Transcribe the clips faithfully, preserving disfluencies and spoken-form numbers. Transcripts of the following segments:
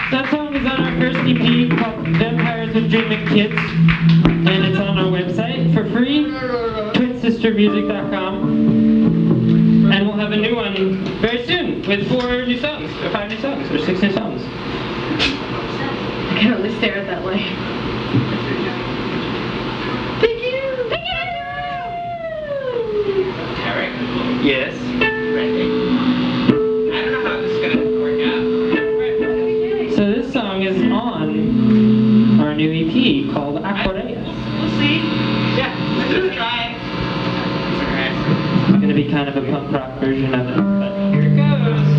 That song is on our first E P called Vampires of Dreaming Kids, and it's on our website for free, twin sister music dot com. And we'll have a new one very soon with four new songs, or five new songs, or six new songs. I can only stare at that way. Thank you! Thank you! Eric? Yes. Ready? I don't know how this is going to work out. So this song is on our new E P called Aquareia. We'll see. Yeah, let's just try it. Alright. It's going to be kind of a punk rock version of it, but here it goes.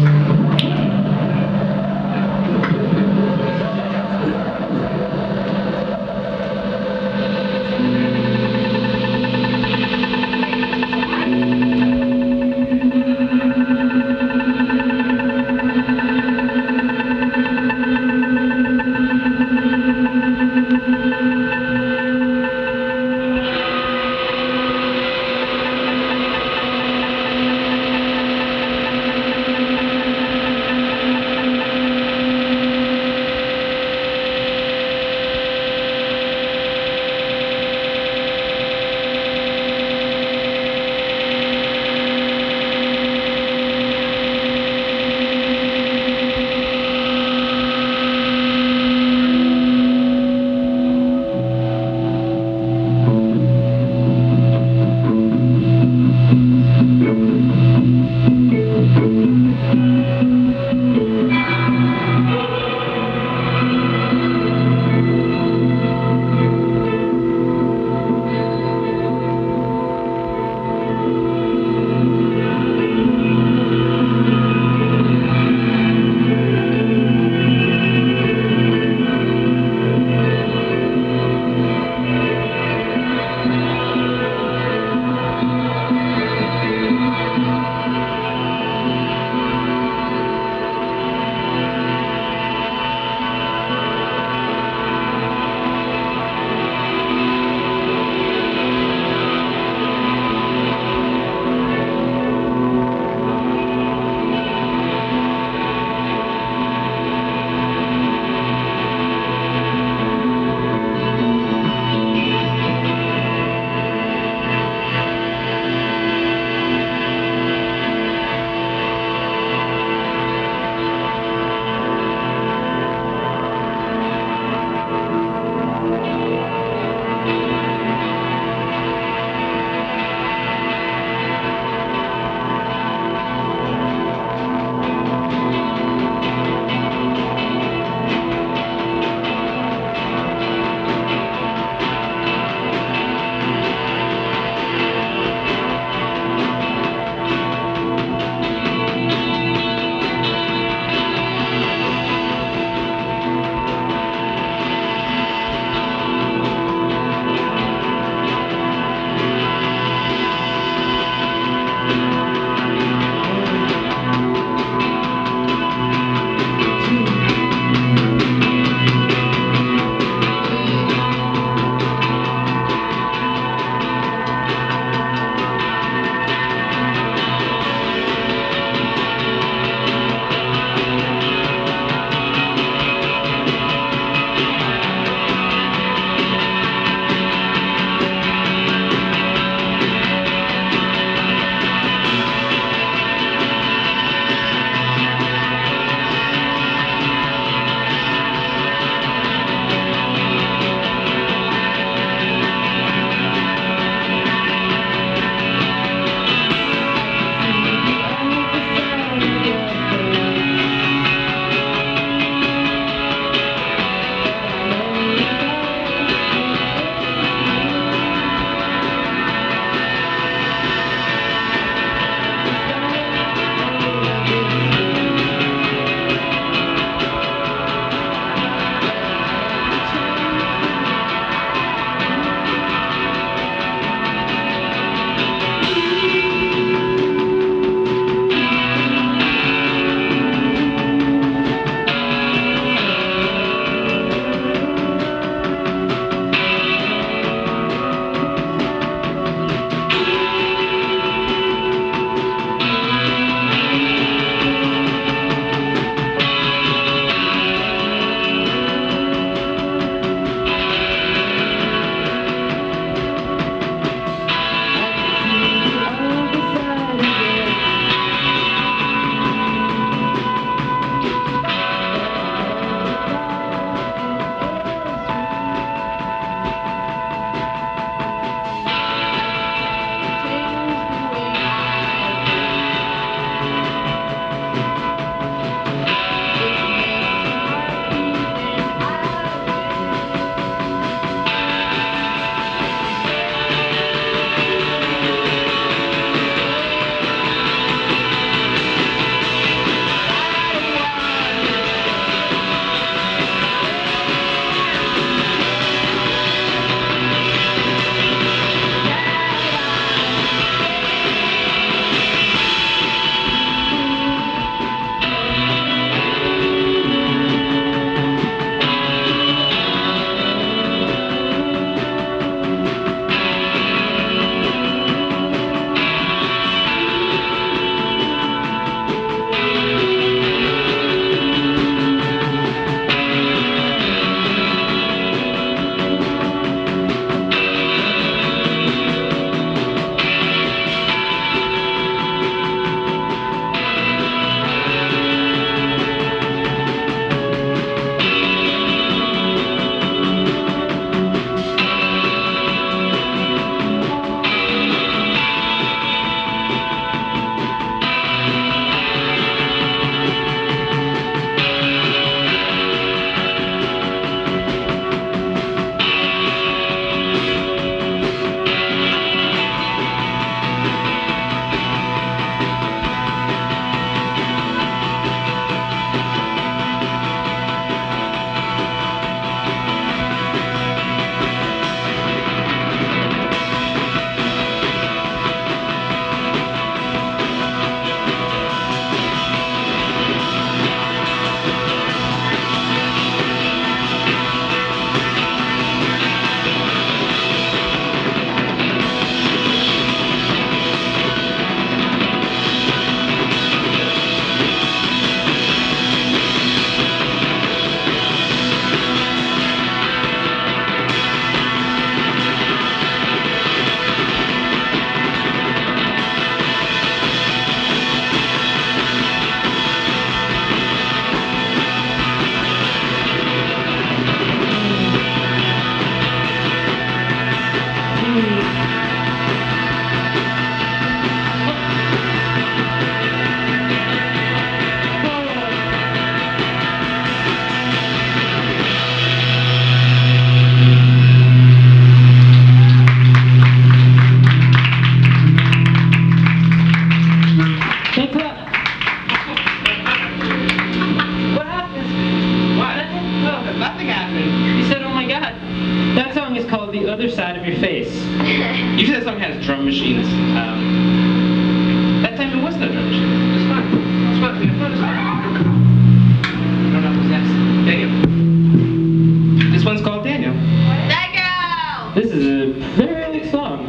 the other side of your face. Usually that song has drum machines. Um, that time it wasn't a drum machine. It was fun. It was fun. We had fun. It was fun. I don't know who's next. Daniel. This one's called Daniel. That girl! This is a very early song.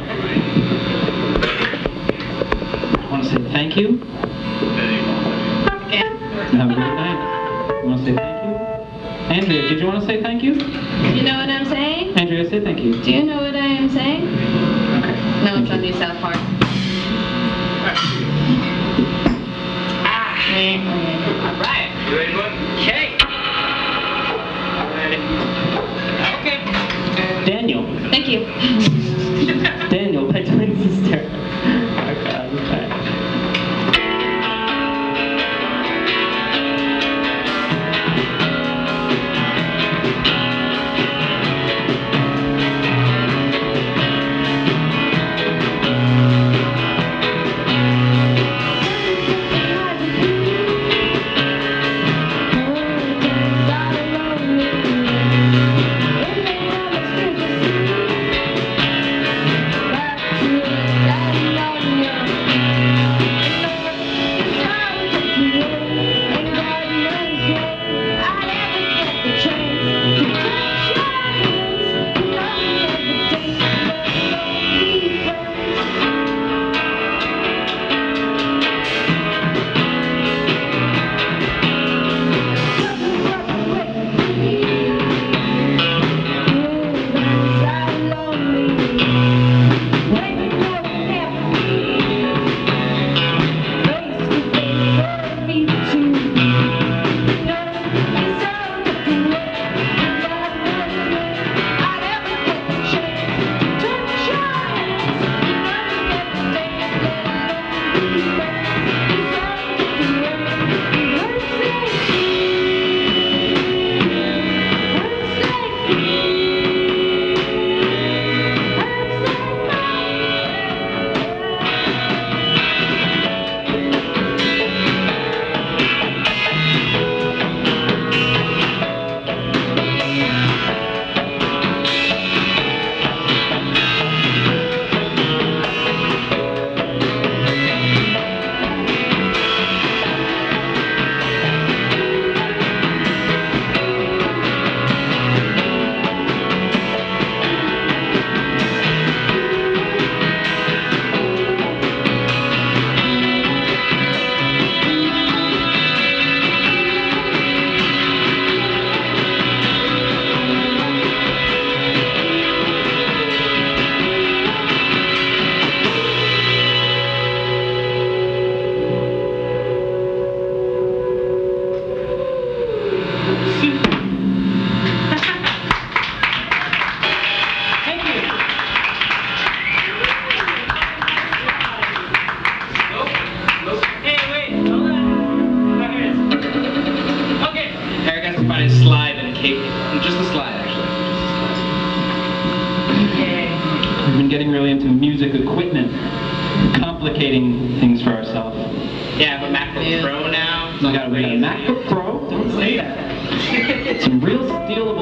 I want to say thank you. Have a great night. I want to say thank you. Andrea, did you want to say thank you? Do you know what I'm saying? Andrea, say thank you. Do you know what I am saying? Okay. No, Thank it's on you. New South Park. Ah. All right. You ready, boy? Okay. All right. Okay. Daniel. Thank you. Daniel, my twin sister. Oh God, okay. getting really into music equipment, complicating things for ourselves. Yeah, I have a MacBook Pro now. We got, we got a MacBook Pro. Don't say that. Some real stealable